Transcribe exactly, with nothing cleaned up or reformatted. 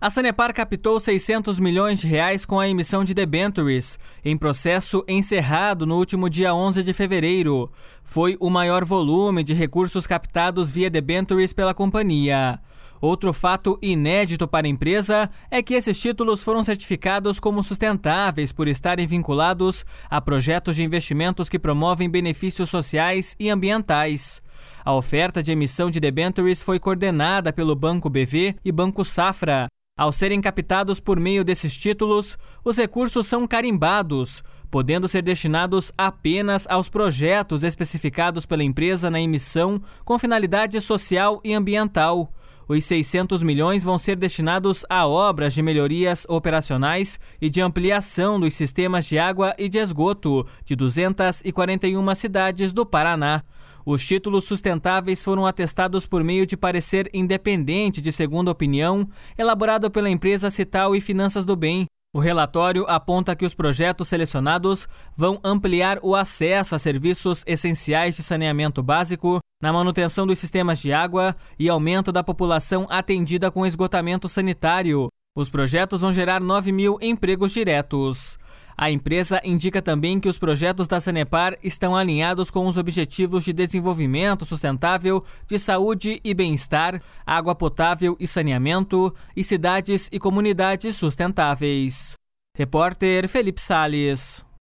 A Sanepar captou seiscentos milhões de reais com a emissão de debêntures, em processo encerrado no último dia onze de fevereiro. Foi o maior volume de recursos captados via debêntures pela companhia. Outro fato inédito para a empresa é que esses títulos foram certificados como sustentáveis por estarem vinculados a projetos de investimentos que promovem benefícios sociais e ambientais. A oferta de emissão de debêntures foi coordenada pelo Banco B V e Banco Safra. Ao serem captados por meio desses títulos, os recursos são carimbados, podendo ser destinados apenas aos projetos especificados pela empresa na emissão com finalidade social e ambiental. Os seiscentos milhões vão ser destinados a obras de melhorias operacionais e de ampliação dos sistemas de água e de esgoto de duzentas e quarenta e uma cidades do Paraná. Os títulos sustentáveis foram atestados por meio de parecer independente de segunda opinião, elaborado pela empresa Cital e Finanças do Bem. O relatório aponta que os projetos selecionados vão ampliar o acesso a serviços essenciais de saneamento básico, na manutenção dos sistemas de água e aumento da população atendida com esgotamento sanitário. Os projetos vão gerar nove mil empregos diretos. A empresa indica também que os projetos da Sanepar estão alinhados com os Objetivos de Desenvolvimento Sustentável de Saúde e Bem-Estar, Água Potável e Saneamento e Cidades e Comunidades Sustentáveis. Repórter Felipe Salles.